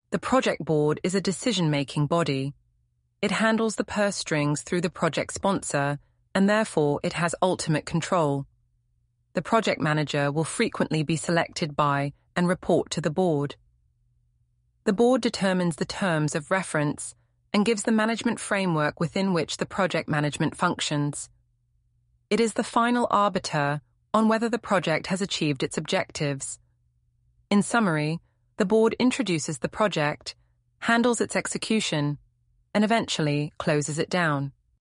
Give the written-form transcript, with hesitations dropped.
The project board is a decision-making body. It handles the purse strings through the project sponsor, and therefore it has ultimate control. The project manager will frequently be selected by and report to the board. The board determines the terms of reference and gives the management framework within which the project management functions. It is the final arbiter on whether the project has achieved its objectives. In summary, the board introduces the project, handles its execution, and eventually closes it down.